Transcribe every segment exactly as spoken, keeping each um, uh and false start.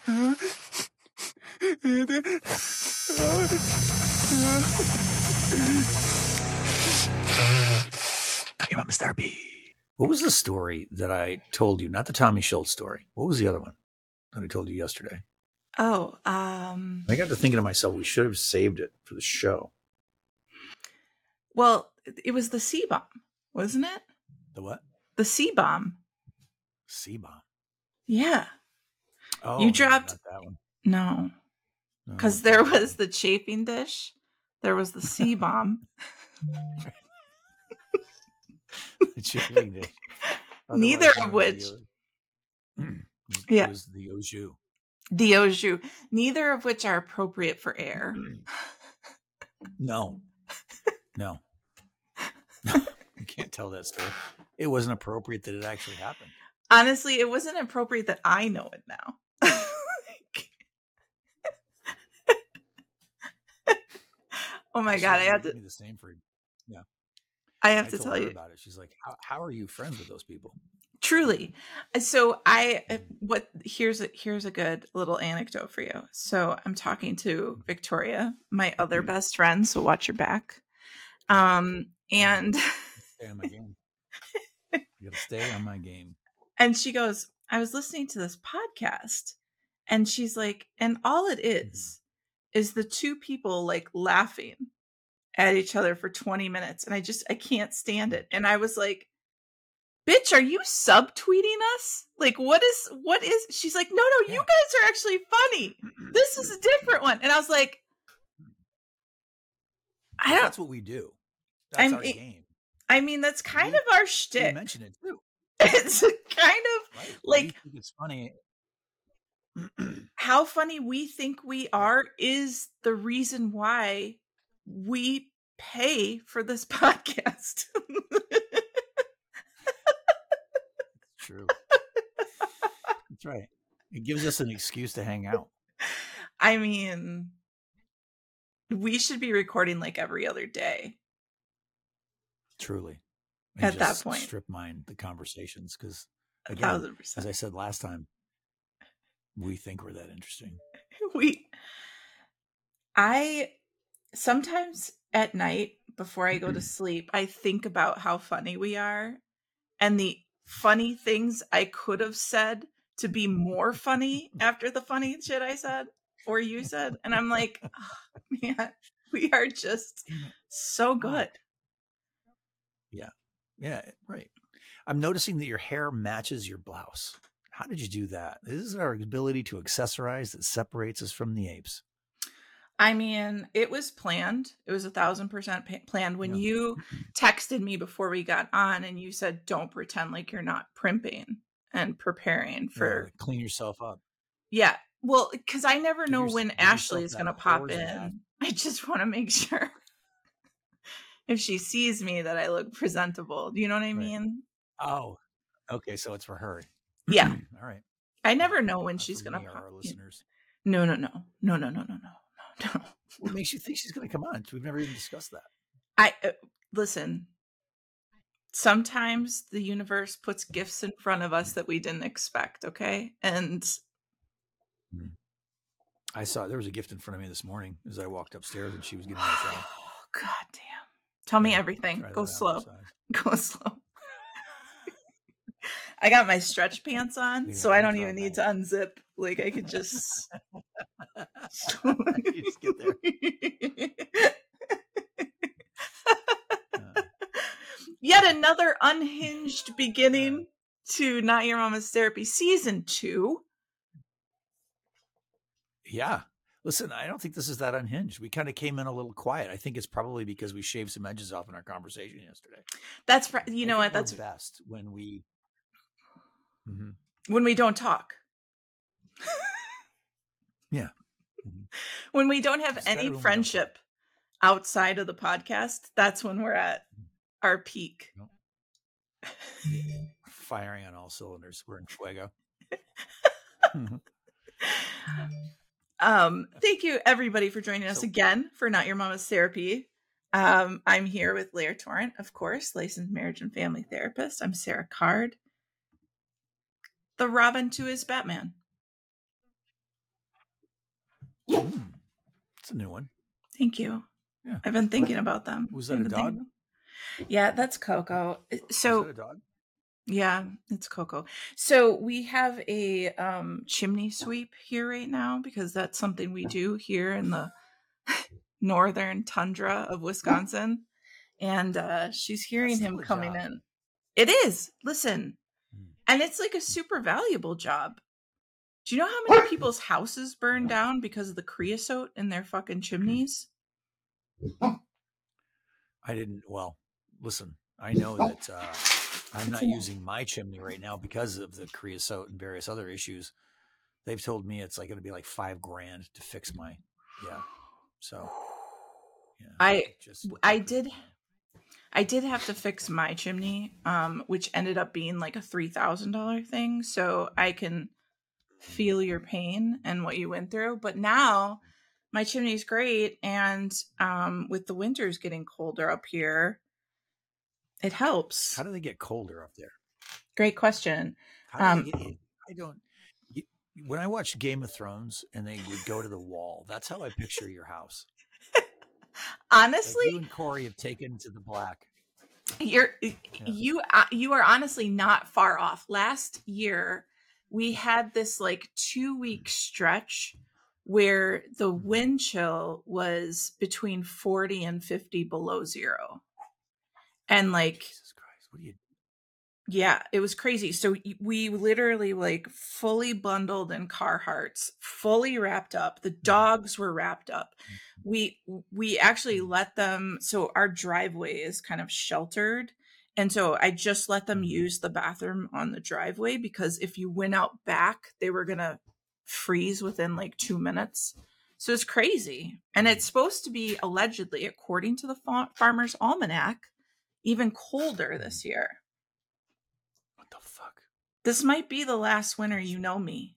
Talking about Mister B. What was the story that I told you? Not the Tommy Schultz story. What was the other one that I told you yesterday? Oh, um, I got to thinking to myself, we should have saved it for the show. Well, it was the C-bomb, wasn't it? The what? The C-bomb. C-bomb. Yeah. Oh, you dropped not that one. No, because no, there was the chafing dish. There was the C-bomb. The chafing dish. Neither of which. The, yeah. It was the au jus. The au jus. Neither of which are appropriate for air. No. No. No. You can't tell that story. It wasn't appropriate that it actually happened. Honestly, it wasn't appropriate that I know it now. Oh my God, I have to. The same for, yeah. I have I to told tell her you about it. She's like, how, how are you friends with those people? Truly. So I, what, here's a, here's a good little anecdote for you. So I'm talking to Victoria, my other best friend. So watch your back. Um, and stay on my game. You gotta stay on my game. And she goes, I was listening to this podcast, and she's like, and all it is, is the two people like laughing at each other for twenty minutes. And I just, I can't stand it. And I was like, bitch, are you subtweeting us? Like, what is, what is, she's like, no, no, you guys are actually funny. This is a different one. And I was like, I don't. That's what we do. That's I'm, our game. I mean, that's kind we, of our shtick. You mentioned it too. It's kind of right. like, we think it's funny. How funny we think we are is the reason why we pay for this podcast. True. That's right. It gives us an excuse to hang out. I mean, we should be recording like every other day. Truly. And At that point. Strip mine the conversations because, again, as I said last time, we think we're that interesting. We, I, sometimes at night before I go to sleep, I think about how funny we are and the funny things I could have said to be more funny after the funny shit I said or you said. And I'm like, oh, man, we are just so good. Yeah. Yeah. Right. I'm noticing that your hair matches your blouse. How did you do that? This is our ability to accessorize that separates us from the apes. I mean, it was planned. It was a thousand percent planned. When yeah. you texted me before we got on and you said, don't pretend like you're not primping and preparing for... Yeah, clean yourself up. Yeah. Well, because I never give know when Ashley is going to pop in. I just want to make sure if she sees me that I look presentable. Do you know what I right. mean? Oh, okay. So it's for her. Yeah. All right. I never know when Not she's going to pop. Our listeners. No, no, no, no, no, no, no, no, no. What makes you think she's going to come on? We've never even discussed that. I uh, listen. Sometimes the universe puts gifts in front of us that we didn't expect. Okay, and I saw there was a gift in front of me this morning as I walked upstairs, and she was giving me a try. Oh, God damn! Tell me everything. Go slow. Go slow. I got my stretch pants on, yeah, so I don't even need to unzip. Like I could just, you just get there. uh. Yet another unhinged beginning to Not Your Mama's Therapy season two. Yeah. Listen, I don't think this is that unhinged. We kind of came in a little quiet. I think it's probably because we shaved some edges off in our conversation yesterday. That's you know what? That's best when we. Mm-hmm. When we don't talk. Yeah. Mm-hmm. When we don't have Just any friendship outside of the podcast, that's when we're at our peak. Nope. Firing on all cylinders. We're in fuego. um, thank you everybody for joining us so, again for Not Your Mama's Therapy. Um, I'm here with Lair Torrent, of course, licensed marriage and family therapist. I'm Sarah Card. The Robin to his Batman. It's a new one. Thank you. Yeah. I've been thinking about them. Was that I've a been dog? thinking- Yeah, that's Coco. So Was that a dog? yeah, it's Coco. So we have a um, chimney sweep here right now because that's something we do here in the northern tundra of Wisconsin. And uh, she's hearing That's him still a coming job. in. It is. Listen. Hmm. And it's like a super valuable job. Do you know how many people's houses burned down because of the creosote in their fucking chimneys? I didn't. Well, listen, I know that uh, I'm not using my chimney right now because of the creosote and various other issues. They've told me it's like going to be like five grand to fix my, yeah. So, yeah. I just I did I did have to fix my chimney, um, which ended up being like a three thousand dollar thing. So I can feel your pain and what you went through. But now my chimney's great, and um, with the winters getting colder up here, it helps. How do they get colder up there? Great question. How do Um, they get it? I don't. You, when I watch Game of Thrones and they would go to the wall, that's how I picture your house. honestly, Like you and Corey have taken to the black. you're yeah. you uh, you are honestly not far off. Last year, we had this like two week stretch where the wind chill was between forty and fifty below zero. And like, Jesus Christ, what do you? Yeah, it was crazy. So we literally like fully bundled in Carhartts, fully wrapped up. The dogs were wrapped up. We we actually let them, so our driveway is kind of sheltered. And so I just let them use the bathroom on the driveway because if you went out back, they were going to freeze within like two minutes. So it's crazy. And it's supposed to be allegedly, according to the fa- Farmer's Almanac, even colder this year. What the fuck? This might be the last winter you know me.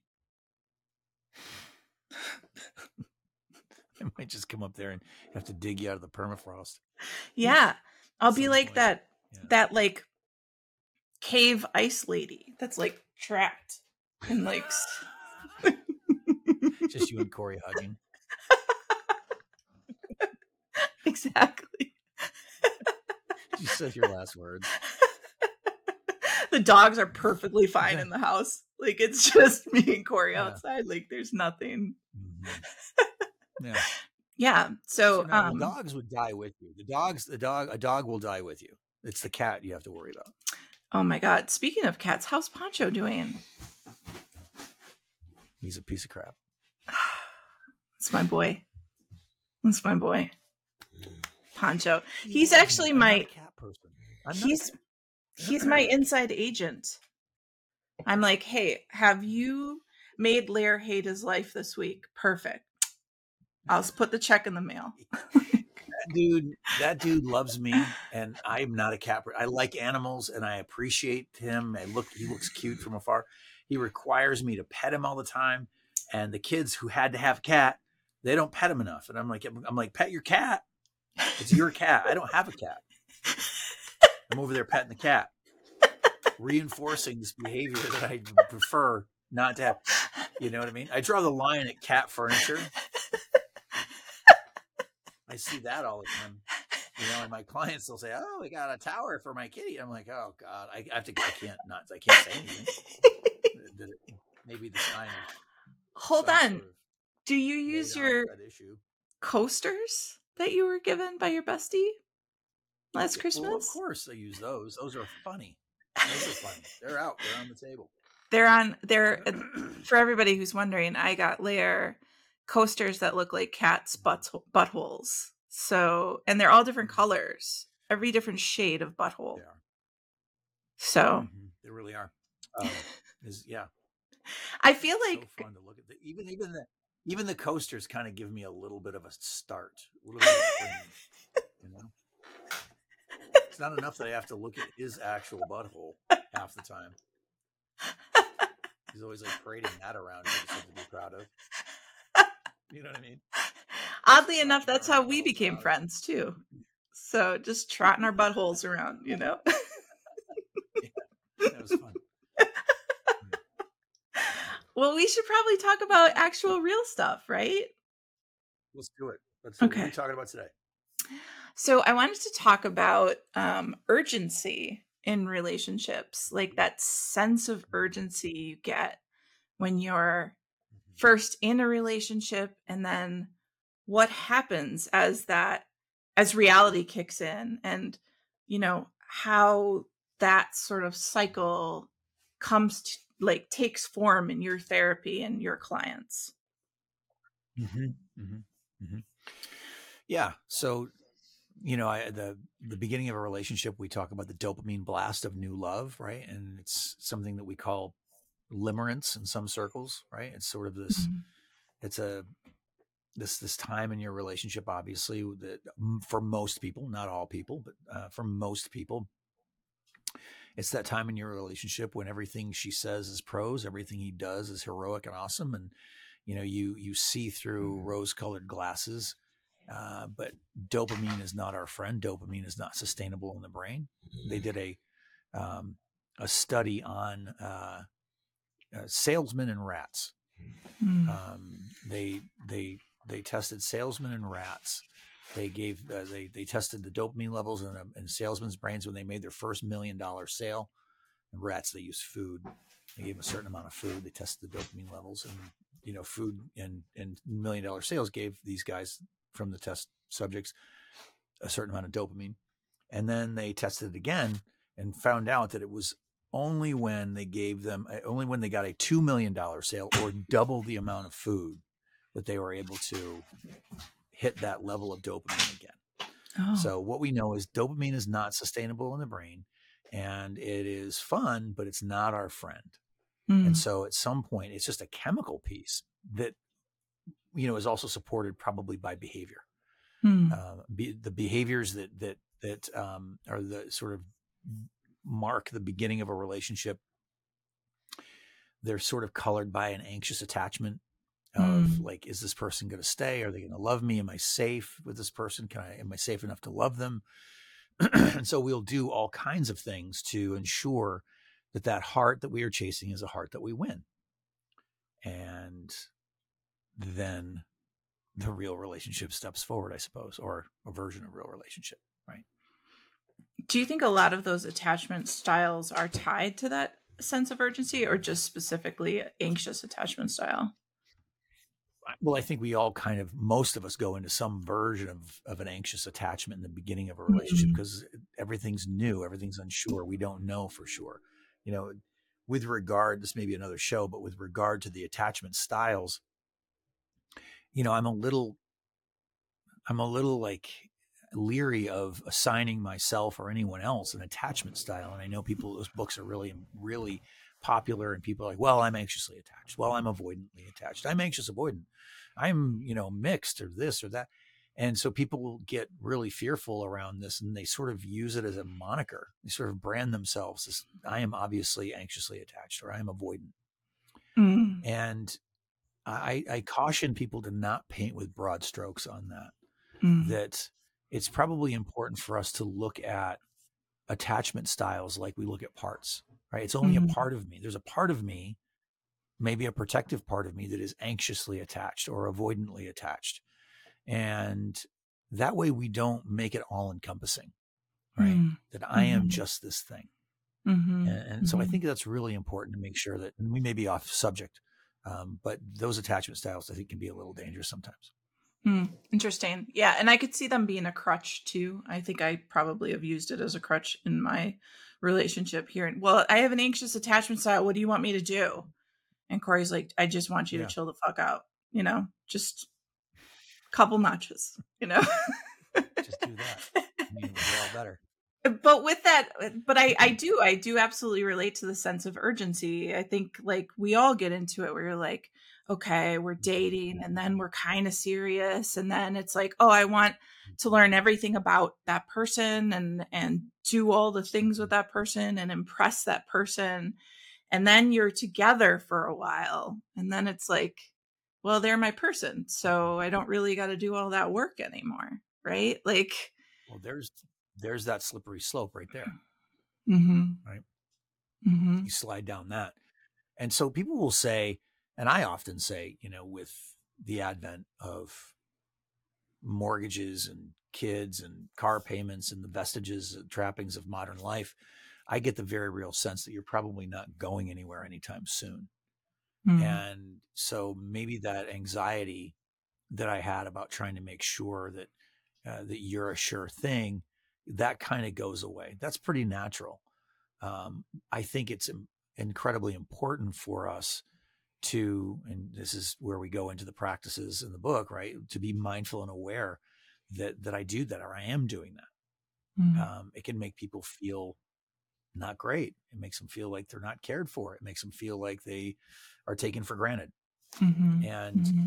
I might just come up there and have to dig you out of the permafrost. Yeah. I'll be Some like point. that Yeah. that like cave ice lady that's like trapped in like Just you and Corey hugging. Exactly. You said your last words. The dogs are perfectly fine in the house. Like it's just me and Corey Yeah. outside. Like there's nothing. Mm-hmm. Yeah. Yeah. So, So now um the dogs would die with you. The dogs, the dog, a dog will die with you. It's the cat you have to worry about. Oh my God. Speaking of cats, how's Poncho doing? He's a piece of crap. It's my boy. It's my boy. Poncho. He's Yeah, actually I'm my not a cat person. I'm he's not he's my inside agent. I'm like, hey, have you made Lair hate his life this week? Perfect. I'll put the check in the mail. that dude. That dude loves me, and I'm not a cat person. I like animals, and I appreciate him. I look, he looks cute from afar. He requires me to pet him all the time, and the kids who had to have a cat, they don't pet him enough. And I'm like, I'm like, pet your cat. It's your cat. I don't have a cat. I'm over there petting the cat, reinforcing this behavior that I prefer not to have. You know what I mean? I draw the line at cat furniture. I see that all the time. You know, and my clients will say, "Oh, we got a tower for my kitty." I'm like, "Oh God, I, I have to. I can't not. I can't say anything." Maybe the sign. Hold on. Sort of Do you use your issue. coasters that you were given by your bestie last yeah, Christmas? Well, of course, I use those. Those are funny. Those are funny. They're out. They're on the table. They're on. They're for everybody who's wondering. I got Lair coasters that look like cats' butts, buttholes. So, and they're all different colors, every different shade of butthole. They are. So mm-hmm. They really are. Um, is yeah. I feel like so fun to look at. The, even even the even the coasters kind of give me a little bit of a start. A little bit of spring, you know. It's not enough that I have to look at his actual butthole half the time. He's always like parading that around. Something to be proud of. You know what I mean? Oddly enough, that's how we became proud. friends too. So just trotting our buttholes around, you know. Yeah, that was fun. Well, we should probably talk about actual real stuff, right? Let's do it. Let's do it. What are we Okay. talking about today? So I wanted to talk about um, urgency in relationships, like that sense of urgency you get when you're first in a relationship, and then what happens as that as reality kicks in, and you know how that sort of cycle comes to like takes form in your therapy and your clients. Mm-hmm. Mm-hmm. Mm-hmm. Yeah. So, you know, I, the the beginning of a relationship, we talk about the dopamine blast of new love, right? And it's something that we call limerence in some circles, right? It's sort of this. Mhm. It's a this this time in your relationship, obviously, that for most people, not all people, but uh, for most people, it's that time in your relationship when everything she says is prose, everything he does is heroic and awesome, and you know you you see through rose-colored glasses. Uh, but dopamine is not our friend. Dopamine is not sustainable in the brain. They did a um, a study on uh, uh, salesmen and rats. Mm. Um, they they they tested salesmen and rats. They gave uh, they they tested the dopamine levels in, a, in salesmen's brains when they made their first million dollar sale. And rats, they used food. They gave them a certain amount of food. They tested the dopamine levels, and you know, food and and million dollar sales gave these guys from the test subjects a certain amount of dopamine. And then they tested it again and found out that it was only when they gave them only when they got a two million dollar sale or double the amount of food that they were able to hit that level of dopamine again. Oh. So what we know is dopamine is not sustainable in the brain, and it is fun, but it's not our friend. Mm. And so at some point, it's just a chemical piece that, you know, is also supported probably by behavior. Mm. Uh, be, the behaviors that that that um, are the sort of mark the beginning of a relationship. They're sort of colored by an anxious attachment of Mm. like, is this person going to stay? Are they going to love me? Am I safe with this person? Can I, am I safe enough to love them? And so we'll do all kinds of things to ensure that that heart that we are chasing is a heart that we win. And then the real relationship steps forward, I suppose, or a version of real relationship, right? Do you think a lot of those attachment styles are tied to that sense of urgency, or just specifically anxious attachment style? Well, I think we all kind of, most of us go into some version of, of an anxious attachment in the beginning of a relationship because mm-hmm. everything's new, everything's unsure. We don't know for sure. You know, with regard, this may be another show, but with regard to the attachment styles, you know, I'm a little, I'm a little like leery of assigning myself or anyone else an attachment style. And I know people, those books are really, really popular, and people are like, well, I'm anxiously attached. Well, I'm avoidantly attached. I'm anxious avoidant. I'm, you know, mixed or this or that. And so people will get really fearful around this, and they sort of use it as a moniker. They sort of brand themselves as, I am obviously anxiously attached, or I am avoidant. Mm. And I, I caution people to not paint with broad strokes on that, mm. that it's probably important for us to look at attachment styles like we look at parts, right? It's only mm-hmm. a part of me. There's a part of me, maybe a protective part of me, that is anxiously attached or avoidantly attached. And that way we don't make it all encompassing, right? Mm-hmm. That I am mm-hmm. just this thing. Mm-hmm. And, and mm-hmm. so I think that's really important to make sure that, and we may be off subject, um, but those attachment styles I think can be a little dangerous sometimes. Mm, interesting. Yeah. And I could see them being a crutch too. I think I probably have used it as a crutch in my relationship here. Well, I have an anxious attachment style. What do you want me to do? And Corey's like, I just want you yeah. to chill the fuck out. You know, just a couple notches, you know? Just do that. I mean, we're all better. But with that, but I, I do, I do absolutely relate to the sense of urgency. I think like we all get into it where you're like, okay, we're dating, and then we're kind of serious. And then it's like, oh, I want to learn everything about that person and, and do all the things with that person and impress that person. And then you're together for a while. And then it's like, well, they're my person, so I don't really got to do all that work anymore. Right. Like, well, there's, there's that slippery slope right there. Mm-hmm. Right. Mm-hmm. You slide down that. And so people will say, and I often say, you know, with the advent of mortgages and kids and car payments and the vestiges and trappings of modern life, I get the very real sense that you're probably not going anywhere anytime soon. Mm. And so maybe that anxiety that I had about trying to make sure that uh, that you're a sure thing, that kind of goes away. That's pretty natural. Um, I think it's incredibly important for us to, and this is where we go into the practices in the book, right? To be mindful and aware that that I do that, or I am doing that. Mm. Um, it can make people feel not great. It makes them feel like they're not cared for. It makes them feel like they are taken for granted. Mm-hmm. And, mm-hmm.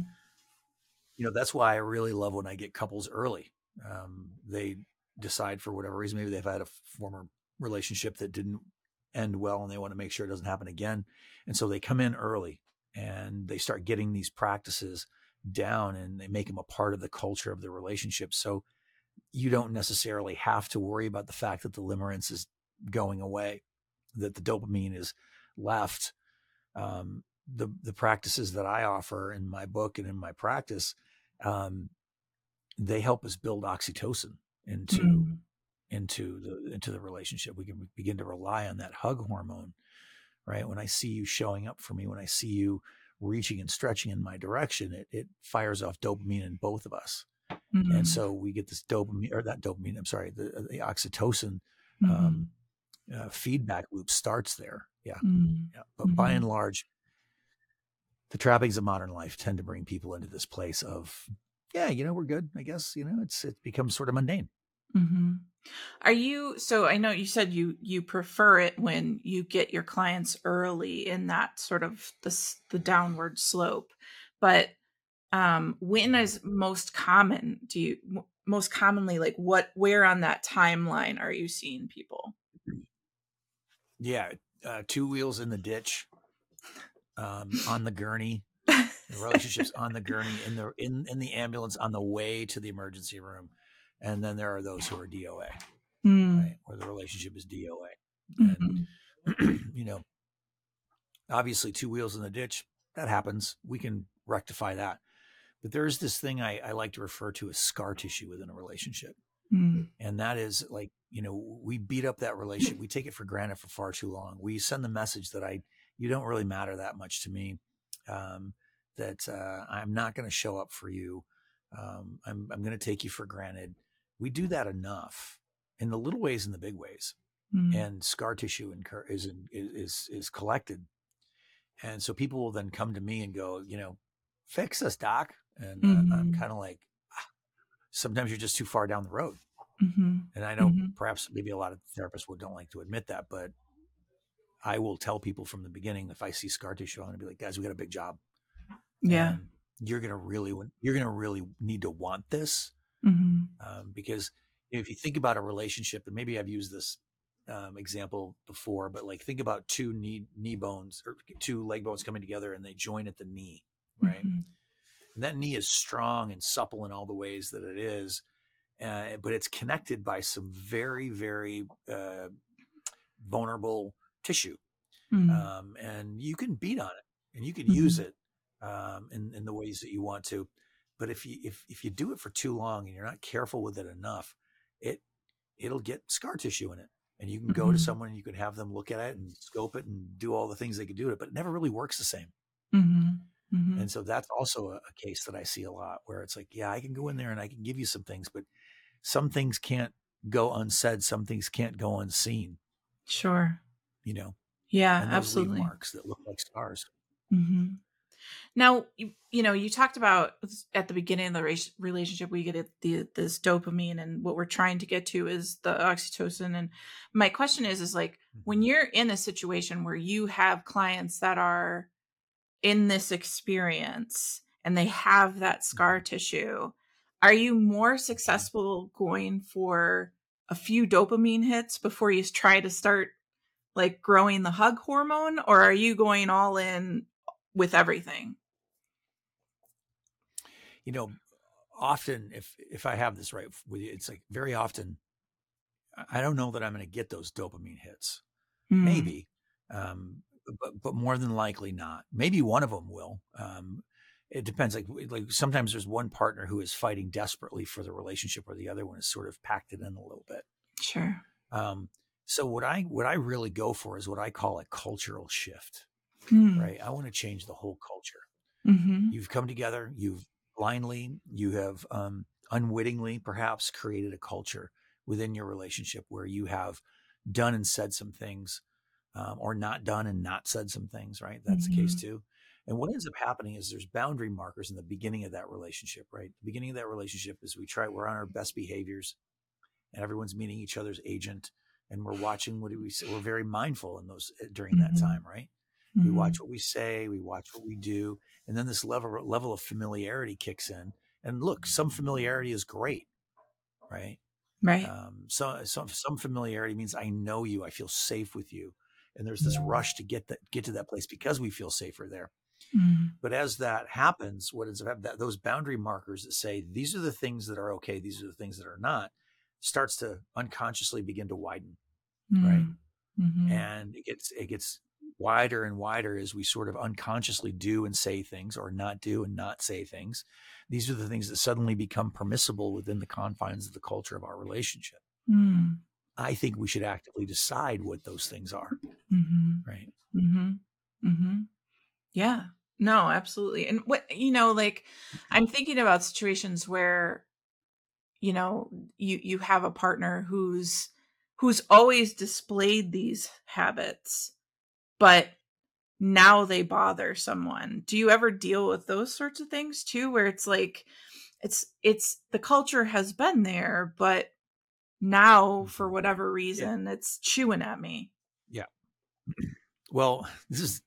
you know, that's why I really love when I get couples early. Um, they decide for whatever reason, maybe they've had a former relationship that didn't end well and they want to make sure it doesn't happen again. And so they come in early and they start getting these practices down and they make them a part of the culture of the relationship. So you don't necessarily have to worry about the fact that the limerence is going away, that the dopamine is left. Um, the the practices that I offer in my book and in my practice, um, they help us build oxytocin into Mm. into the into the relationship. We can begin to rely on that hug hormone, right? When I see you showing up for me, when I see you reaching and stretching in my direction, it it fires off dopamine in both of us. Mm. And so we get this dopamine, or that dopamine, I'm sorry, the, the oxytocin Mm-hmm. um, uh, feedback loop starts there. Yeah. Mm. yeah. But Mm-hmm. by and large, the trappings of modern life tend to bring people into this place of, yeah, you know, we're good. I guess, you know, it's, it becomes sort of mundane. Mm-hmm. Are you, so I know you said you, you prefer it when you get your clients early in that sort of the, the downward slope, but um, when is most common? Do you most commonly, like what, where on that timeline are you seeing people? Yeah. Uh, two wheels in the ditch, um, on the gurney, the relationships on the gurney, in the, in, in the ambulance on the way to the emergency room. And then there are those who are D O A, Mm. right? Where the relationship is D O A. Mm-hmm. And, you know, obviously two wheels in the ditch, that happens. We can rectify that. But there's this thing I, I like to refer to as scar tissue within a relationship. Mm. And that is like, you know, we beat up that relationship. We take it for granted for far too long. We send the message that I, you don't really matter that much to me, um, that uh, I'm not going to show up for you. Um, I'm, I'm going to take you for granted. We do that enough in the little ways and the big ways. Mm. And scar tissue incur- is, is, is collected. And so people will then come to me and go, you know, fix us, doc. And uh, Mm-hmm. I'm kind of like, ah, sometimes you're just too far down the road. Mm-hmm. And I know mm-hmm. perhaps maybe a lot of therapists would don't like to admit that, but I will tell people from the beginning, if I see scar tissue, I'm going to be like, guys, we got a big job. Yeah. And you're going to really, you're going to really need to want this. Mm-hmm. Um, because if you think about a relationship, and maybe I've used this um, example before, but like think about two knee, knee bones or two leg bones coming together and they join at the knee, right? Mm-hmm. And that knee is strong and supple in all the ways that it is. Uh, but it's connected by some very, very uh, vulnerable tissue. Mm-hmm. Um, and you can beat on it and you can Mm-hmm. use it um, in, in the ways that you want to. But if you if if you do it for too long and you're not careful with it enough, it it'll get scar tissue in it. And you can go Mm-hmm. to someone and you can have them look at it and scope it and do all the things they could do to it, but it never really works the same. Mm-hmm. Mm-hmm. And so that's also a, a case that I see a lot where it's like, yeah, I can go in there and I can give you some things, but some things can't go unsaid. Some things can't go unseen. Sure. You know? Yeah, and those absolutely. leave marks that look like scars. Mm-hmm. Now, you, you know, you talked about at the beginning of the re- relationship, we get it, the, this dopamine, and what we're trying to get to is the oxytocin. And my question is, is like, when you're in a situation where you have clients that are in this experience and they have that scar tissue, are you more successful going for a few dopamine hits before you try to start like growing the hug hormone, or are you going all in with everything? You know, often if if I have this right with you, it's like very often I don't know that I'm going to get those dopamine hits. Mm. Maybe, um, but but more than likely not. Maybe one of them will. Um, it depends. Like, like sometimes there's one partner who is fighting desperately for the relationship, or the other one is sort of packed it in a little bit. Sure. Um, so what I what I really go for is what I call a cultural shift. Mm. Right? I want to change the whole culture. Mm-hmm. You've come together. You've blindly, you have um, unwittingly, perhaps, created a culture within your relationship where you have done and said some things, um, or not done and not said some things. Right? That's Mm-hmm. the case too. And what ends up happening is there's boundary markers in the beginning of that relationship. Right? The beginning of that relationship is we try. We're on our best behaviors, and everyone's meeting each other's agent, and we're watching what do we say. We're very mindful in those during Mm-hmm. that time. Right? Mm-hmm. We watch what we say, we watch what we do, and then this level level of familiarity kicks in. And look, some familiarity is great, right? Right. Um, so some some familiarity means I know you, I feel safe with you, and there's this rush to get that get to that place because we feel safer there. Mm-hmm. But as that happens, what is that? Those boundary markers that say these are the things that are okay, these are the things that are not, starts to unconsciously begin to widen, Mm-hmm. right? Mm-hmm. And it gets it gets wider and wider as we sort of unconsciously do and say things, or not do and not say things. These are the things that suddenly become permissible within the confines of the culture of our relationship. Mm-hmm. I think we should actively decide what those things are. Mm-hmm. Right. Mm-hmm. Mm-hmm. Yeah. No, absolutely. And what, you know, like I'm thinking about situations where, you know, you, you have a partner who's, who's always displayed these habits, but now they bother someone. Do you ever deal with those sorts of things too, where it's like, it's, it's the culture has been there, but now for whatever reason, yeah. it's chewing at me. Yeah. Well, this is,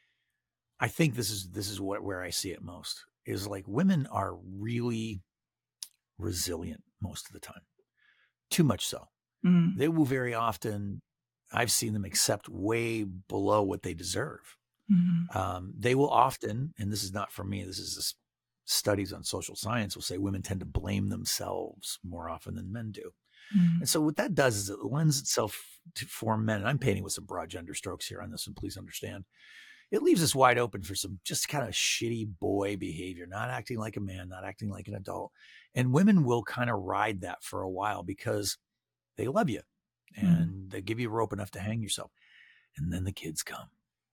I think this is, this is what, where I see it most is like women are really resilient most of the time. Too much so. Mm. They will very often, I've seen them accept way below what they deserve. Mm-hmm. Um, they will often, and this is not from me, this is just studies on social science will say women tend to blame themselves more often than men do. Mm-hmm. And so what that does is it lends itself to, for men, and I'm painting with some broad gender strokes here on this, and please understand, it leaves us wide open for some just kind of shitty boy behavior, not acting like a man, not acting like an adult. And women will kind of ride that for a while because they love you and mm-hmm. they give you rope enough to hang yourself. And then the kids come.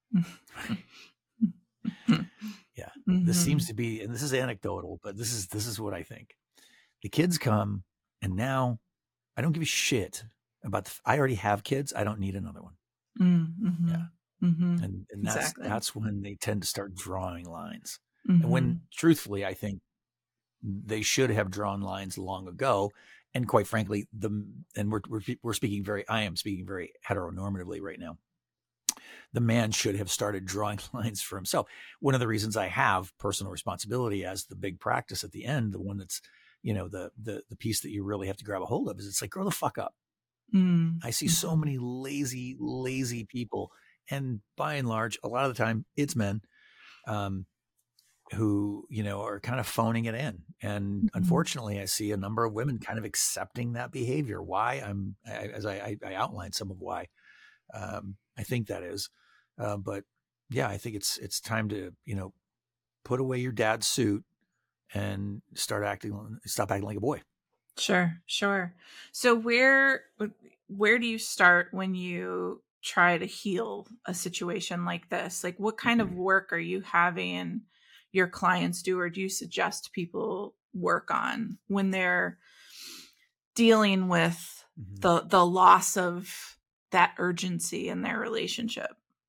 Yeah, mm-hmm. This seems to be, and this is anecdotal, but this is, this is what I think. The kids come, and now I don't give a shit about the, I already have kids. I don't need another one. Mm-hmm. Yeah. Mm-hmm. And, and that's, exactly. that's when they tend to start drawing lines. Mm-hmm. And when truthfully, I think they should have drawn lines long ago. And quite frankly, the, and we're, we're, we're speaking very, I am speaking very heteronormatively right now. The man should have started drawing lines for himself. One of the reasons I have personal responsibility as the big practice at the end, the one that's, you know, the, the, the piece that you really have to grab a hold of is it's like, grow the fuck up. Mm. I see mm-hmm. so many lazy, lazy people. And by and large, a lot of the time it's men, um, who, you know, are kind of phoning it in. And mm-hmm. unfortunately, I see a number of women kind of accepting that behavior. Why? I'm, I, as I, I outlined some of why, um, I think that is, uh, but yeah, I think it's, it's time to, you know, put away your dad's suit and start acting, stop acting like a boy. Sure. Sure. So where, where do you start when you try to heal a situation like this? Like what kind of work are you having your clients do, or do you suggest people work on when they're dealing with mm-hmm. the, the loss of that urgency in their relationship?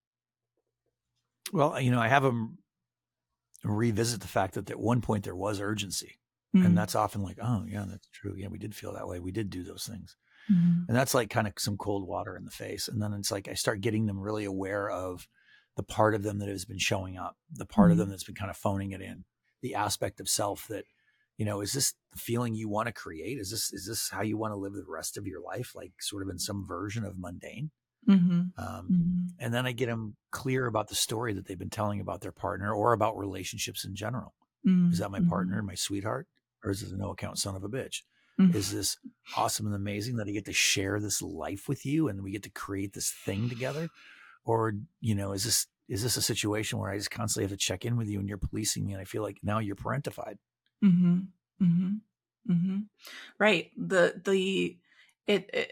Well, you know, I have them revisit the fact that at one point there was urgency. Mm-hmm. And that's often like, oh yeah, that's true. Yeah, we did feel that way. We did do those things. Mm-hmm. And that's like kind of some cold water in the face. And then it's like, I start getting them really aware of the part of them that has been showing up, the part mm-hmm. of them that's been kind of phoning it in, the aspect of self that, you know, is this the feeling you want to create? Is this, is this how you want to live the rest of your life? Like sort of in some version of mundane. Mm-hmm. Um, mm-hmm. And then I get them clear about the story that they've been telling about their partner or about relationships in general. Mm-hmm. Is that my partner, my sweetheart? Or is this a no account son of a bitch? Mm-hmm. Is this awesome and amazing that I get to share this life with you and we get to create this thing together? Or, you know, is this is this a situation where I just constantly have to check in with you and you're policing me? And I feel like now you're parentified. Mm-hmm. Mm-hmm. Mm-hmm. Right. The, the, it, it,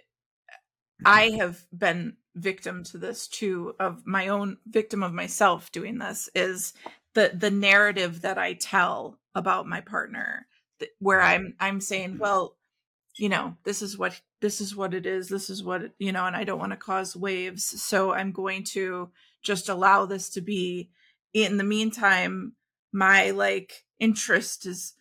I have been victim to this too, of my own victim of myself doing this, is the, the narrative that I tell about my partner, where I'm, I'm saying, well, you know, this is what, this is what it is. This is what, it, you know, and I don't want to cause waves. So I'm going to just allow this to be. In the meantime, my like interest is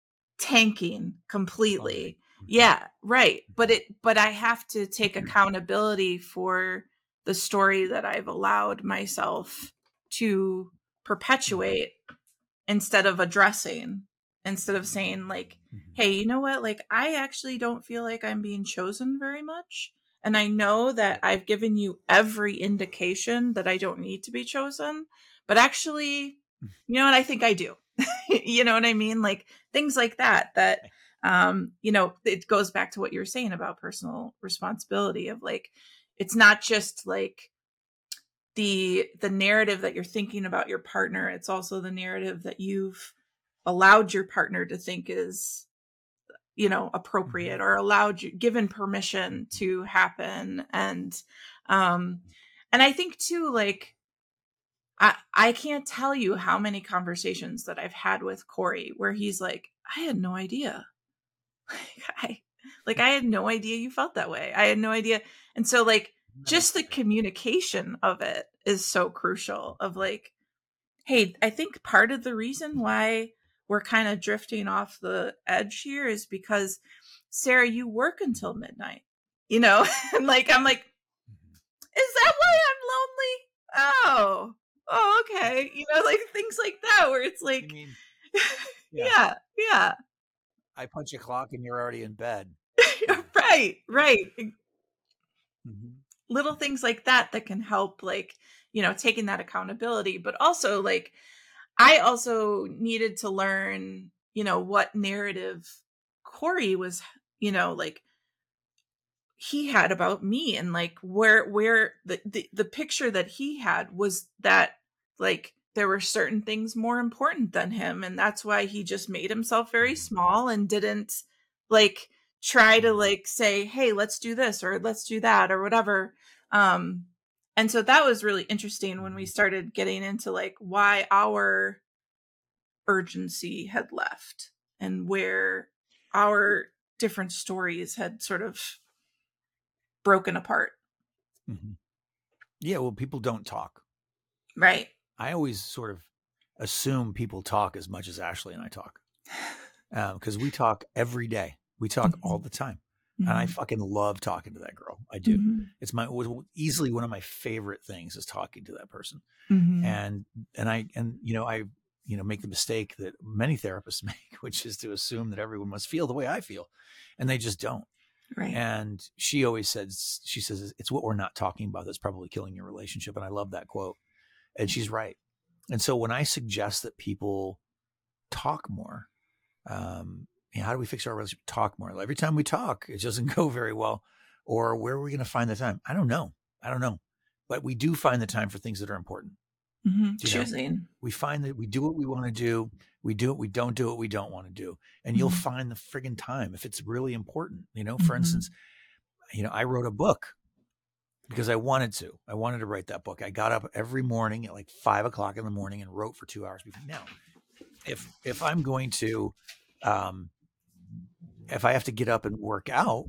tanking completely. Yeah, right. But it, but I have to take accountability for the story that I've allowed myself to perpetuate instead of addressing, instead of saying like, hey, you know what? Like, I actually don't feel like I'm being chosen very much. And I know that I've given you every indication that I don't need to be chosen, but actually, you know what? I think I do. You know what I mean? Like things like that, that, um, you know, it goes back to what you were saying about personal responsibility of like, it's not just like the, the narrative that you're thinking about your partner. It's also the narrative that you've allowed your partner to think is, you know, appropriate, or allowed you, given permission to happen. And, um, and I think too, like, I, I can't tell you how many conversations that I've had with Corey where he's like, I had no idea. Like I, like I had no idea you felt that way. I had no idea. And so like just the communication of it is so crucial, of like, hey, I think part of the reason why we're kind of drifting off the edge here is because, Sarah, you work until midnight, you know? And like, I'm like, is that why I'm lonely? Oh, oh, okay. You know, like things like that, where it's like, mean, yeah. yeah, yeah. I punch a clock and you're already in bed. Right, right. Mm-hmm. Little things like that that can help, like, you know, taking that accountability. But also, like, I also needed to learn, you know, what narrative Corey was, you know, like he had about me, and like where where the, the the picture that he had was that like there were certain things more important than him, and that's why he just made himself very small and didn't like try to like say, hey, let's do this or let's do that or whatever. Um and so that was really interesting when we started getting into like why our urgency had left and where our different stories had sort of broken apart. Mm-hmm. Yeah, well, people don't talk. Right. I always sort of assume people talk as much as Ashley and I talk, because um, we talk every day. We talk mm-hmm. all the time. Mm-hmm. And I fucking love talking to that girl. I do. Mm-hmm. It's my easily one of my favorite things is talking to that person. Mm-hmm. And and I and you know I you know make the mistake that many therapists make, which is to assume that everyone must feel the way I feel, and they just don't. Right. And she always says, she says, it's what we're not talking about that's probably killing your relationship. And I love that quote. And she's right. And so when I suggest that people talk more, um, you know, how do we fix our relationship? Talk more. Every time we talk, it doesn't go very well. Or where are we going to find the time? I don't know. I don't know. But we do find the time for things that are important. Mm-hmm. Choosing. Know? We find that we do what we want to do. We do it. We don't do what we don't want to do. And mm-hmm. you'll find the friggin' time if it's really important. You know, for mm-hmm. instance, you know, I wrote a book because I wanted to. I wanted to write that book. I got up every morning at like five o'clock in the morning and wrote for two hours before. Now, if if I'm going to, um, if I have to get up and work out,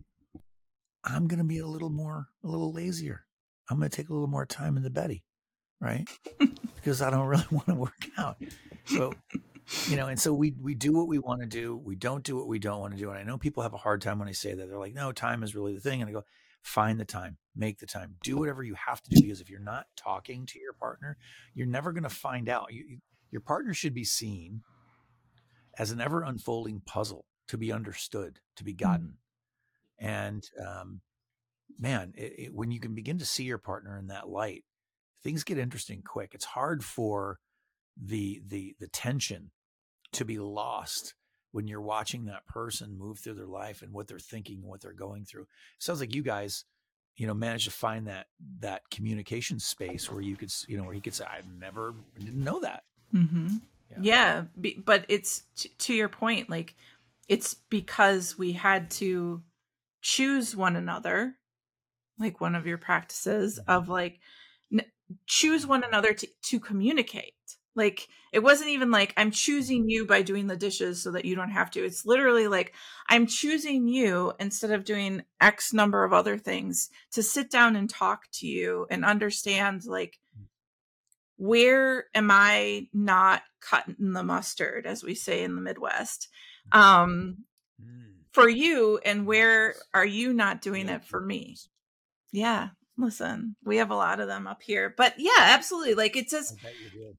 I'm going to be a little more, a little lazier. I'm going to take a little more time in the beddy, right? Because I don't really want to work out. So, you know, and so we we do what we want to do. We don't do what we don't want to do. And I know people have a hard time when I say that. They're like, no, time is really the thing. And I go, find the time, make the time, do whatever you have to do. Because if you're not talking to your partner, you're never going to find out. You, your partner should be seen as an ever unfolding puzzle to be understood, to be gotten. Mm-hmm. And um, man, it, it, when you can begin to see your partner in that light, things get interesting quick. It's hard for the the the tension to be lost when you're watching that person move through their life and what they're thinking and what they're going through. It sounds like you guys you know, manage to find that that communication space where you could, you know, where he could say, I never didn't know that. Mm-hmm. Yeah, yeah be, but it's t- to your point, like it's because we had to choose one another, like one of your practices mm-hmm. of like n- choose one another to, to communicate. Like it wasn't even like I'm choosing you by doing the dishes so that you don't have to. It's literally like I'm choosing you instead of doing X number of other things to sit down and talk to you and understand like where am I not cutting the mustard, as we say in the Midwest, um, mm. for you, and where are you not doing yeah. it for me? Yeah. Listen, we have a lot of them up here, but yeah, absolutely. Like it says, I bet you did.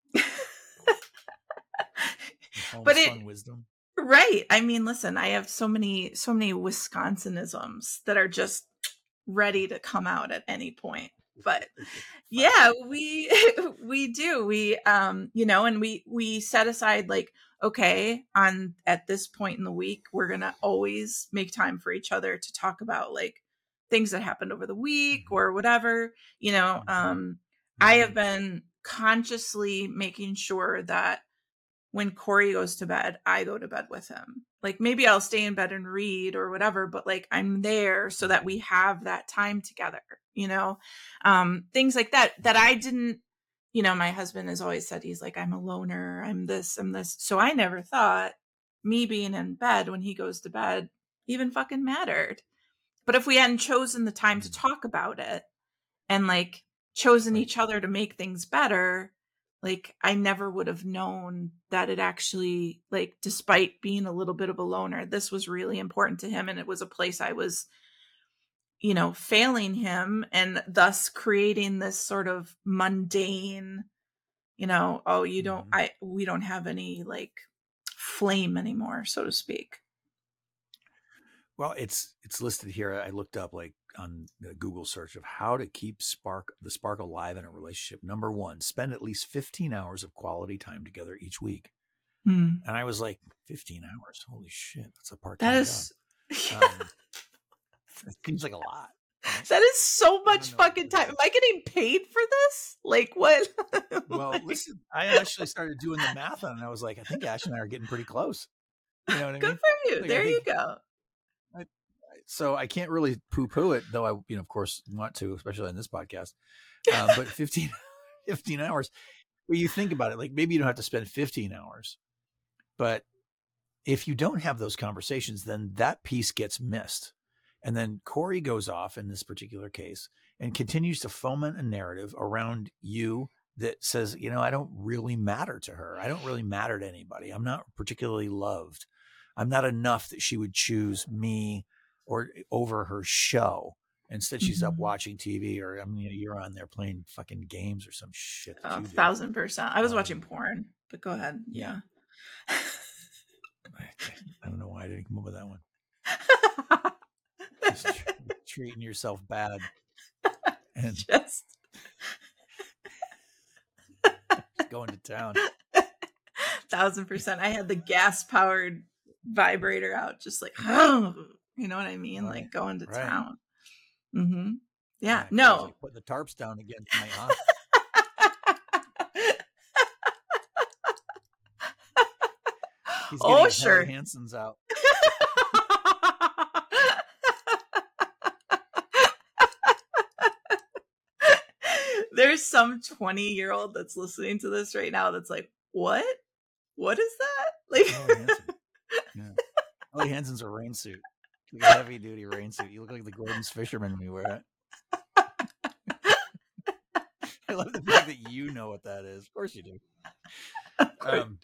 But it, wisdom. Right. I mean, listen, I have so many, so many Wisconsinisms that are just ready to come out at any point. But yeah, we, we do, we, um, you know, and we, we set aside like, okay, on at this point in the week, we're going to always make time for each other to talk about like things that happened over the week or whatever, you know, um, I have been consciously making sure that when Corey goes to bed, I go to bed with him. Like maybe I'll stay in bed and read or whatever, but like I'm there so that we have that time together, you know, um, things like that, that I didn't, you know, my husband has always said, he's like, I'm a loner, I'm this, I'm this. So I never thought me being in bed when he goes to bed even fucking mattered. But if we hadn't chosen the time to talk about it and like chosen right. each other to make things better, like I never would have known that it actually, like, despite being a little bit of a loner, this was really important to him. And it was a place I was, you know, failing him and thus creating this sort of mundane, you know, oh, you don't, mm-hmm. I, we don't have any like flame anymore, so to speak. Well, it's, it's listed here. I looked up like on the Google search of how to keep spark the spark alive in a relationship. Number one, spend at least fifteen hours of quality time together each week. Mm. And I was like, fifteen hours. Holy shit. That's a part-time that is, job. Um, it seems like a lot. Right? That is so much fucking time. Am I getting paid for this? Like what? Well, like, listen, I actually started doing the math on it and I was like, I think Ash and I are getting pretty close. You know what I Good mean? for you. Like, there think, you go. I, so I can't really poo-poo it, though I, you know, of course, want to, especially on this podcast. Uh, but fifteen, fifteen hours, well, you think about it, like maybe you don't have to spend fifteen hours, but if you don't have those conversations, then that piece gets missed. And then Corey goes off in this particular case and continues to foment a narrative around you that says, you know, I don't really matter to her. I don't really matter to anybody. I'm not particularly loved. I'm not enough that she would choose me or over her show. Instead, she's mm-hmm. up watching T V, or I mean, you know, you're on there playing fucking games or some shit. A thousand percent. I was um, watching porn, but go ahead. Yeah. I, I don't know why I didn't come up with that one. Just tr- treating yourself bad. And just, just going to town. Thousand percent. I had the gas powered vibrator out, just like, oh, you know what I mean? Right. Like going to right. town. Mm-hmm. Yeah. yeah no. Like putting the tarps down against my aunt. He's getting oh, sure. Helly Hansen's out. There's some twenty year old that's listening to this right now that's like, what? What is that? Like, Helly Hansen. Yeah. Helly Hansen's a rain suit. Like a heavy duty rain suit. You look like the Gordon's fisherman when you wear it. I love the fact that you know what that is. Of course you do. Um,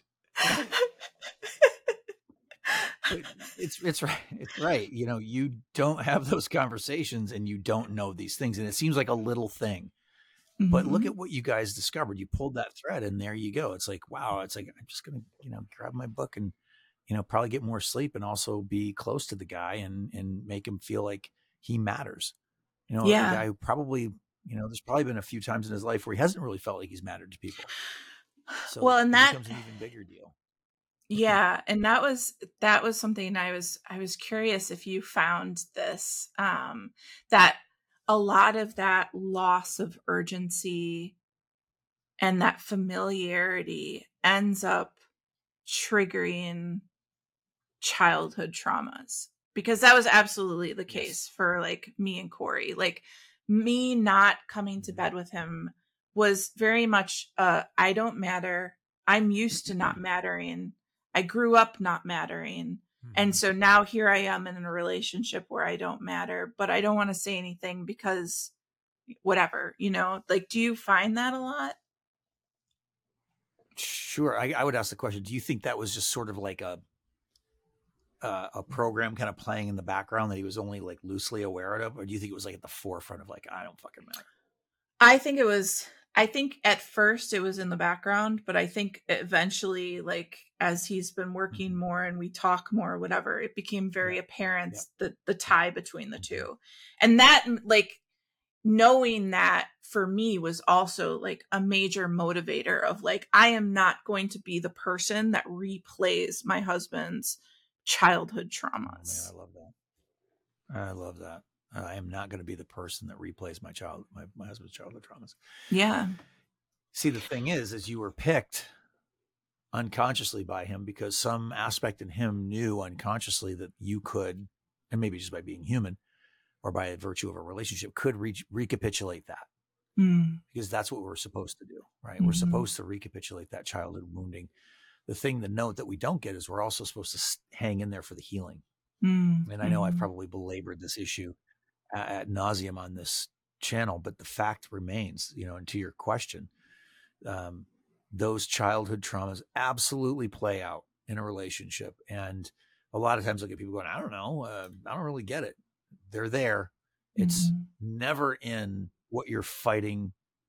it's it's right. It's right. You know, you don't have those conversations and you don't know these things. And it seems like a little thing. Mm-hmm. But look at what you guys discovered. You pulled that thread and there you go. It's like, wow, it's like, I'm just going to, you know, grab my book and, you know, probably get more sleep and also be close to the guy and, and make him feel like he matters. You know, yeah. a guy who probably, you know, there's probably been a few times in his life where he hasn't really felt like he's mattered to people. So well, and it that becomes an even bigger deal. Yeah. And that was, that was something I was, I was curious if you found this, um, that a lot of that loss of urgency and that familiarity ends up triggering childhood traumas, because that was absolutely the case Yes. for like me and Corey. Like me not coming to bed with him was very much uh I don't matter. I'm used to not mattering. I grew up not mattering. And Mhm. so now here I am in a relationship where I don't matter, but I don't want to say anything because whatever, you know, like, do you find that a lot? Sure. I, I would ask the question, do you think that was just sort of like a uh, a program kind of playing in the background that he was only like loosely aware of? Or do you think it was like at the forefront of like, I don't fucking matter? I think it was, I think at first it was in the background, but I think eventually, like, as he's been working Mhm. more and we talk more, whatever, it became very Yeah. apparent Yeah. the, the tie between the two. And that, like, knowing that for me was also like a major motivator of like, I am not going to be the person that replays my husband's childhood Oh man, I traumas. love that. I love that. I am not going to be the person that replays my child, my, my husband's childhood traumas. Yeah. See, the thing is, is you were picked unconsciously by him because some aspect in him knew unconsciously that you could, and maybe just by being human or by virtue of a relationship, could re- recapitulate that, Mm. because that's what we're supposed to do, right? Mm-hmm. We're supposed to recapitulate that childhood wounding. The thing, the note that we don't get is we're also supposed to hang in there for the healing. Mm-hmm. And I know I've probably belabored this issue ad nauseum on this channel, but the fact remains, you know, and to your question, um, those childhood traumas absolutely play out in a relationship. And a lot of times I get people going, I don't know, uh, I don't really get it. They're there. It's Mm-hmm. never in what you're fighting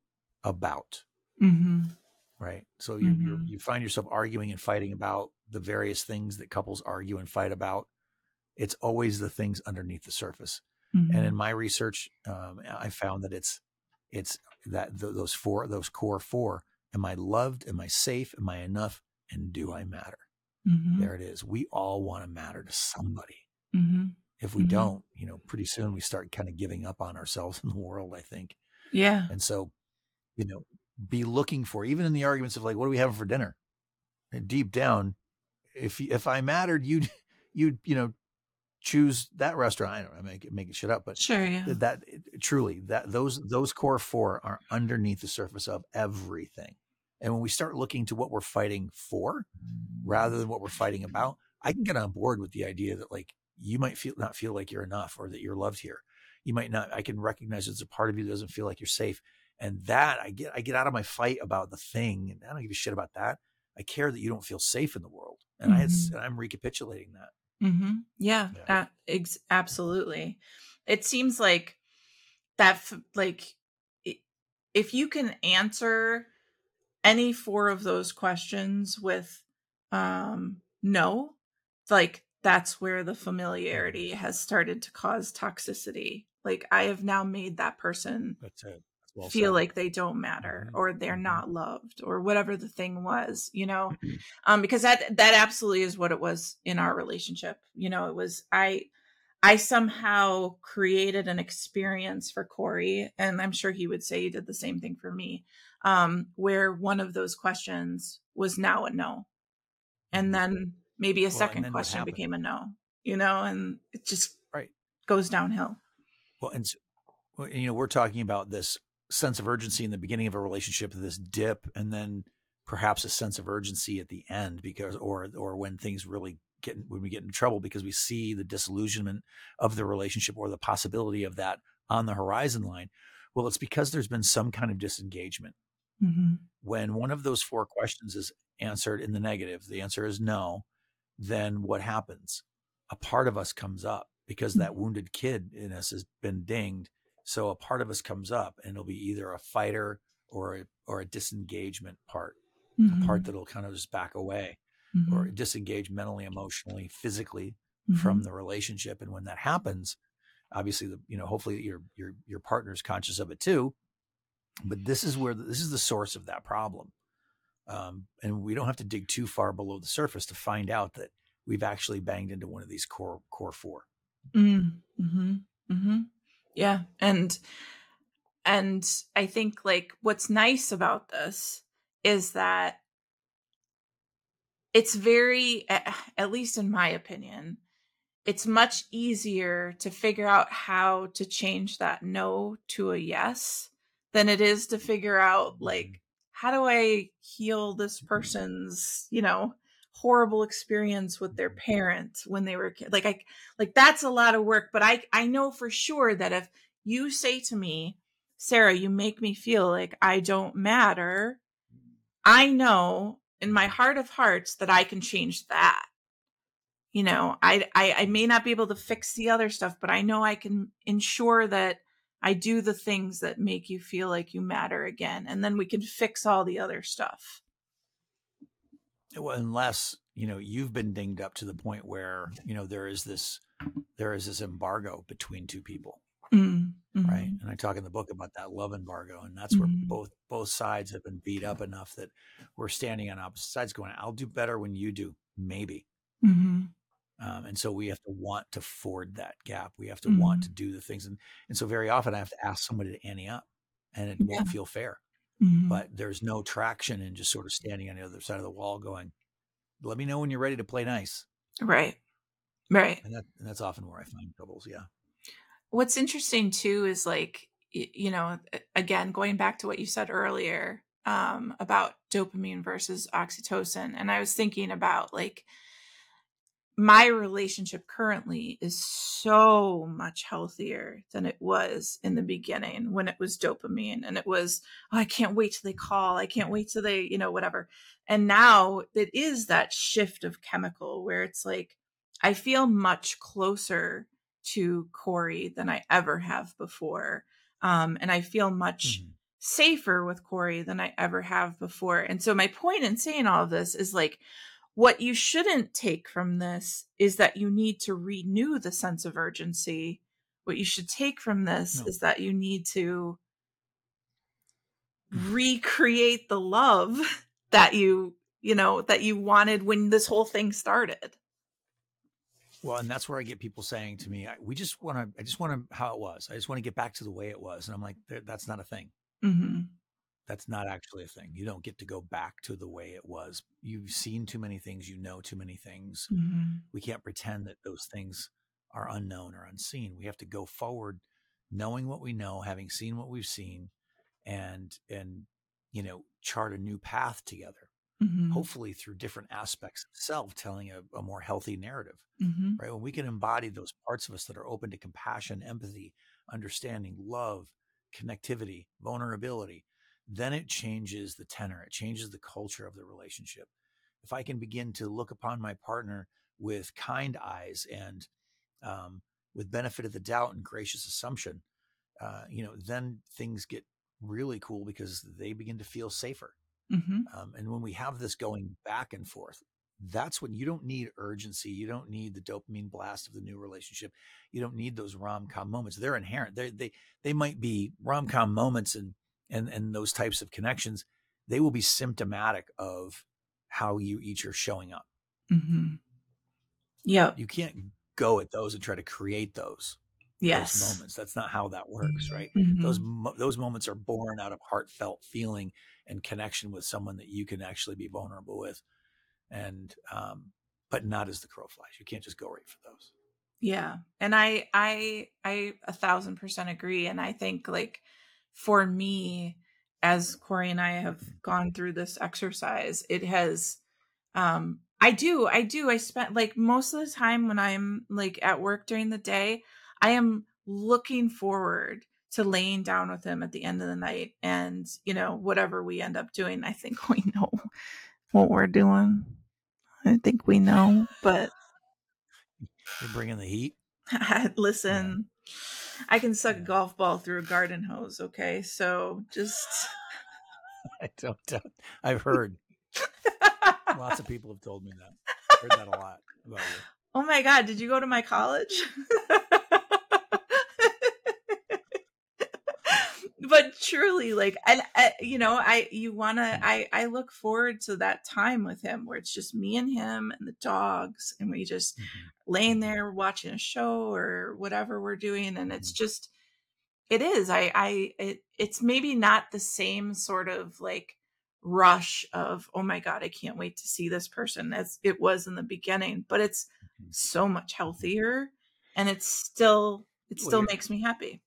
about. Mm-hmm. Right. So you you Mm-hmm. you find yourself arguing and fighting about the various things that couples argue and fight about. It's always the things underneath the surface. Mm-hmm. And in my research, um, I found that it's it's that th- those four, those core four. Am I loved? Am I safe? Am I enough? And do I matter? Mm-hmm. There it is. We all want to matter to somebody. Mm-hmm. If we Mm-hmm. don't, you know, pretty soon we start kind of giving up on ourselves in the world, I think. Yeah. And so, you know, be looking for, even in the arguments of like, what are we having for dinner? And deep down, if if I mattered, you'd you'd you know choose that restaurant. I don't know, I make making shit up, but Sure. Yeah. that, that truly that those those core four are underneath the surface of everything. And when we start looking to what we're fighting for rather than what we're fighting about, I can get on board with the idea that like you might feel not feel like you're enough or that you're loved here. You might not. I can recognize it's a part of you that doesn't feel like you're safe, and that I get I get out of my fight about the thing, and I don't give a shit about that. I care that you don't feel safe in the world, and I had, Mm-hmm. and I'm recapitulating that. Mm-hmm. Yeah. Yeah. Uh, ex- absolutely. It seems like that. F- like, i- if you can answer any four of those questions with um no, like that's where the familiarity has started to cause toxicity. Like, I have now made that person That's it. That's well feel said. like they don't matter Mm-hmm. or they're Mm-hmm. not loved or whatever the thing was, you know. Um because that that absolutely is what it was in our relationship. You know, it was I I somehow created an experience for Corey, and I'm sure he would say he did the same thing for me, um, where one of those questions was now a no. And then maybe a Well, and second then what question happened? became a no, you know, and it just Right. goes downhill. Well, and so, well, you know, we're talking about this sense of urgency in the beginning of a relationship, this dip, and then perhaps a sense of urgency at the end, because, or, or when things really get, when we get in trouble because we see the disillusionment of the relationship or the possibility of that on the horizon line. Well, it's because there's been some kind of disengagement. Mm-hmm. When one of those four questions is answered in the negative, the answer is no, then what happens? A part of us comes up because that wounded kid in us has been dinged. So a part of us comes up, and it'll be either a fighter or a, or a disengagement part, a Mm-hmm. part that'll kind of just back away Mm-hmm. or disengage mentally, emotionally, physically Mm-hmm. from the relationship. And when that happens, obviously, the, you know, hopefully your, your, your partner's conscious of it too. But this is where the, this is the source of that problem. Um, and we don't have to dig too far below the surface to find out that we've actually banged into one of these core core four. Mm-hmm. Mm-hmm. Yeah. And and I think like what's nice about this is that it's very, at least in my opinion, it's much easier to figure out how to change that no to a yes than it is to figure out like, how do I heal this person's, you know, horrible experience with their parent when they were ki- like I like that's a lot of work, but I I know for sure that if you say to me, Sarah, you make me feel like I don't matter, I know in my heart of hearts that I can change that. You know, I, I I may not be able to fix the other stuff, but I know I can ensure that I do the things that make you feel like you matter again, and then we can fix all the other stuff. Well, unless, you know, you've been dinged up to the point where, you know, there is this there is this embargo between two people. Mm-hmm. Right. And I talk in the book about that love embargo. And that's where Mm-hmm. both both sides have been beat up enough that we're standing on opposite sides going, I'll do better when you do, maybe. Mm-hmm. Um, and so we have to want to ford that gap. We have to Mm-hmm. want to do the things. And, and so very often I have to ask somebody to ante up, and it Yeah. won't feel fair. Mm-hmm. But there's no traction in just sort of standing on the other side of the wall going, let me know when you're ready to play nice. Right. Right. And, that, and that's often where I find troubles. Yeah. What's interesting too is like, you know, again, going back to what you said earlier um, about dopamine versus oxytocin. And I was thinking about like, my relationship currently is so much healthier than it was in the beginning when it was dopamine and it was, oh, I can't wait till they call. I can't wait till they, you know, whatever. And now it is that shift of chemical where it's like, I feel much closer to Corey than I ever have before. Um, and I feel much mm-hmm. safer with Corey than I ever have before. And so my point in saying all of this is like, what you shouldn't take from this is that you need to renew the sense of urgency. What you should take from this no. is that you need to recreate the love that you, you know, that you wanted when this whole thing started. Well, and that's where I get people saying to me, we just want to, I just want to, how it was. I just want to get back to the way it was. And I'm like, that's not a thing. Mm-hmm. That's not actually a thing. You don't get to go back to the way it was. You've seen too many things. You know too many things. Mm-hmm. We can't pretend that those things are unknown or unseen. We have to go forward knowing what we know, having seen what we've seen, and, and, you know, chart a new path together, mm-hmm. hopefully through different aspects of self, telling a, a more healthy narrative, mm-hmm. right? When we can embody those parts of us that are open to compassion, empathy, understanding, love, connectivity, vulnerability, then it changes the tenor. It changes the culture of the relationship. If I can begin to look upon my partner with kind eyes and um, with benefit of the doubt and gracious assumption, uh, you know, then things get really cool because they begin to feel safer. Mm-hmm. Um, and when we have this going back and forth, that's when you don't need urgency. You don't need the dopamine blast of the new relationship. You don't need those rom-com moments. They're inherent. They they they might be rom-com moments and and and those types of connections. They will be symptomatic of how you each are showing up. Mm-hmm. Yeah, you can't go at those and try to create those. Yes. Those moments. That's not how that works, right? Mm-hmm. Those those moments are born out of heartfelt feeling and connection with someone that you can actually be vulnerable with, and um, but not as the crow flies. You can't just go right for those. Yeah, and I I I a thousand percent agree, and I think like for me, as Corey and I have gone through this exercise, it has. Um, I do, I do. I spent like most of the time when I'm like at work during the day, I am looking forward to laying down with him at the end of the night. And, you know, whatever we end up doing, I think we know what we're doing. I think we know, but. You're bringing the heat? Listen, yeah. I can suck yeah. a golf ball through a garden hose, okay? So just. I don't doubt. I've heard. Lots of people have told me that. I've heard that a lot about you. Oh my God, did you go to my college? But truly, like, and uh, you know, I you want to, I I look forward to that time with him where it's just me and him and the dogs, and we just mm-hmm. laying there watching a show or whatever we're doing, and it's just It is. I, I, it, it's maybe not the same sort of like rush of, oh my God, I can't wait to see this person as it was in the beginning, but it's Mhm. so much healthier, and it's still, it Well, still you're, makes me happy.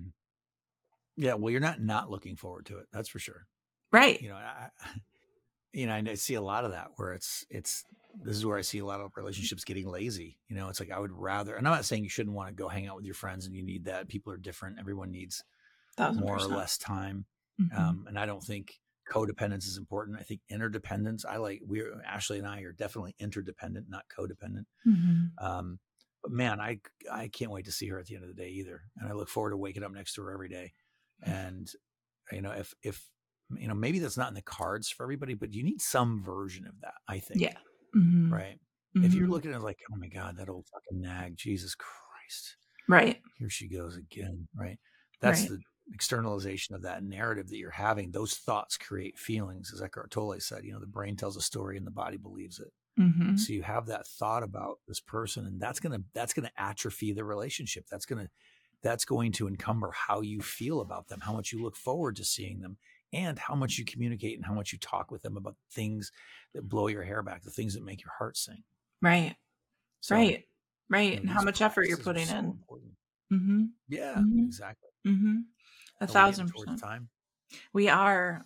yeah, well, you're not not looking forward to it. That's for sure. Right. You know, I, you know, I see a lot of that where it's, it's, this is where I see a lot of relationships getting lazy. You know, it's like, I would rather, and I'm not saying you shouldn't want to go hang out with your friends and you need that. People are different. Everyone needs Thousand more or percent. less time. Mhm. Um, and I don't think codependence is important. I think interdependence, I like, we're, Ashley and I are definitely interdependent, not codependent. Mhm. Um, but man, I, I can't wait to see her at the end of the day either. And I look forward to waking up next to her every day. And, you know, if, if, you know, maybe that's not in the cards for everybody, but you need some version of that, I think. Yeah. Mhm. Right. Mhm. If you're looking at it like, oh my God, that old fucking nag, Jesus Christ. Right. Here she goes again. Right. That's Right. the externalization of that narrative that you're having. Those thoughts create feelings. As Eckhart Tolle said, you know, the brain tells a story and the body believes it. Mhm. So you have that thought about this person, and that's going to, that's going to atrophy the relationship. That's going to, that's going to encumber how you feel about them, how much you look forward to seeing them, and how much you communicate and how much you talk with them about things that blow your hair back, the things that make your heart sing. Right. So, Right. Right. you know, And how these much effort you're practices are putting so in. important. Mm-hmm. Yeah, Mm-hmm. exactly. Mm-hmm. A Are we getting thousand towards percent. time? We are.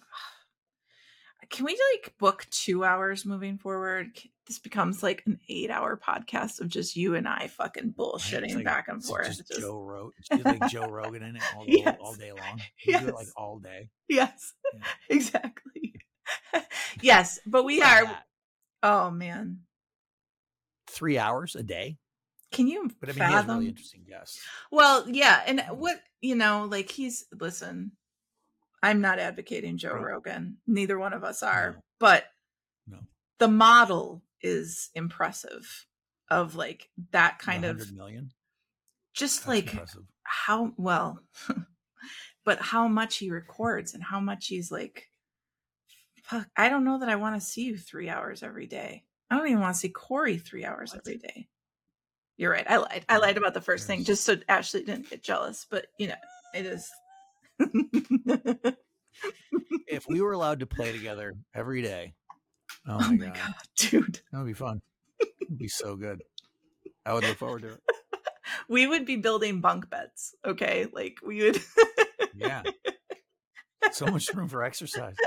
Can we like book two hours moving forward? This becomes like an eight hour podcast of just you and I fucking Right? bullshitting It's like, back and it's forth. just Just... Joe Rogan. It's like Joe Rogan in it all, Yes. all, all day long. You Yes. do it like all day. Yes, Yeah. exactly. Yes, but we Look at are. that. Oh man, Three hours a day. can you But I mean, fathom? he has really interesting guests. Well, yeah, and what you know, like he's listen. I'm not advocating Joe Right. Rogan. Neither one of us are, No. but No. the model is impressive. Of like that kind The of hundred million. just That's like impressive. how well, but how much he records and how much he's like, fuck, I don't know that I want to see you three hours every day. I don't even want to see Corey three hours What? every day. You're right. I lied. I lied about the first There's... thing just so Ashley didn't get jealous. But you know, it is. If we were allowed to play together every day, oh my, oh my God. God, dude, that would be fun. It'd be so good. I would look forward to it. We would be building bunk beds. Okay, like we would. Yeah. So much room for exercise.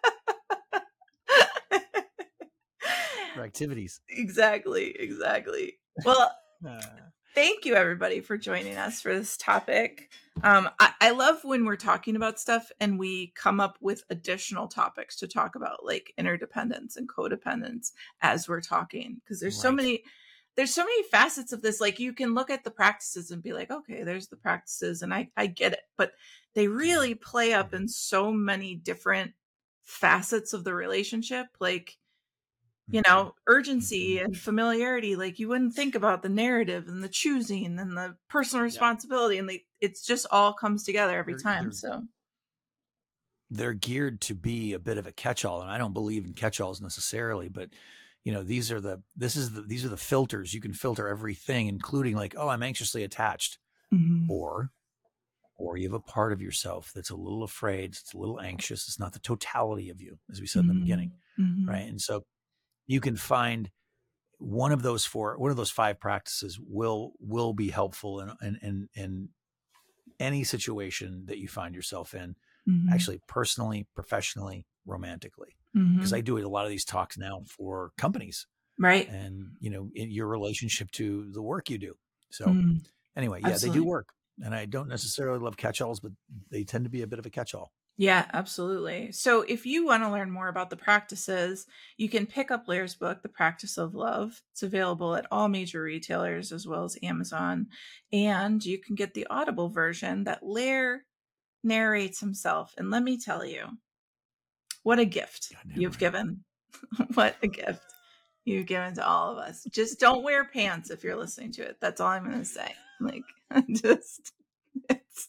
For activities. Exactly. Exactly. Well, uh, thank you everybody for joining us for this topic. Um, I, I love when we're talking about stuff and we come up with additional topics to talk about, like interdependence and codependence as we're talking, because there's so Right. many, there's so many facets of this. Like you can look at the practices and be like, okay, there's the practices, and I I get it, but they really play up in so many different facets of the relationship, like. You know, urgency and familiarity. Like you wouldn't think about the narrative and the choosing and the personal responsibility, and the, it's just all comes together every They're- time. they're- So they're geared to be a bit of a catch-all, and I don't believe in catch-alls necessarily, but you know, these are the this is the these are the filters. You can filter everything, including like, oh, I'm anxiously attached, Mhm. or or you have a part of yourself that's a little afraid, it's a little anxious. It's not the totality of you, as we said in the Mhm. beginning, Mhm. right? And so you can find one of those four, one of those five practices will will be helpful in in in, in any situation that you find yourself in, Mhm. actually, personally, professionally, romantically. Mhm. Because I do a lot of these talks now for companies, right. and you know, in your relationship to the work you do. So Mhm. anyway, yeah, Absolutely. they do work, and I don't necessarily love catch-alls, but they tend to be a bit of a catch-all. Yeah, absolutely. So if you want to learn more about the practices, you can pick up Lair's book, The Practice of Love. It's available at all major retailers as well as Amazon. And you can get the Audible version that Lair narrates himself. And let me tell you, what a gift Goddamn you've right. given. What a gift you've given to all of us. Just don't wear pants if you're listening to it. That's all I'm going to say. Like, just, it's,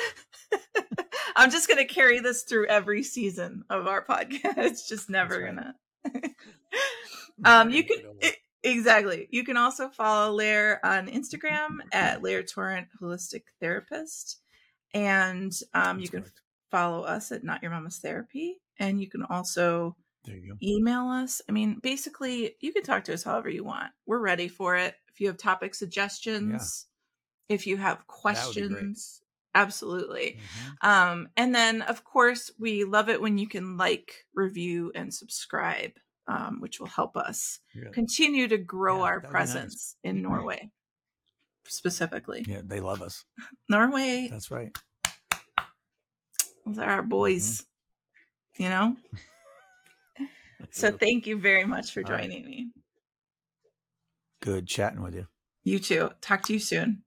I'm just going to carry this through every season of our podcast. It's just never right. gonna. Never um, you gonna can get over it, exactly. You can also follow Lair on Instagram at Lair Torrent Holistic Therapist, And um, you That's can correct. follow us at Not Your Mama's Therapy. And you can also There you go. email us. I mean, basically, you can talk to us however you want. We're ready for it. If you have topic suggestions, if you have That would be great. questions, absolutely. Mhm. Um, and then, of course, we love it when you can like, review, and subscribe, um, which will help us Yeah. continue to grow Yeah, our that would be nice. presence in Norway, specifically. Yeah, they love us. Norway, That's right. those are our Mhm. boys, you know? So True. thank you very much for All right. joining me. Good chatting with you. You too. Talk to you soon.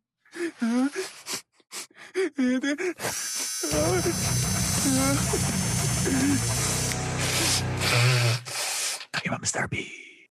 Talking about Mister B.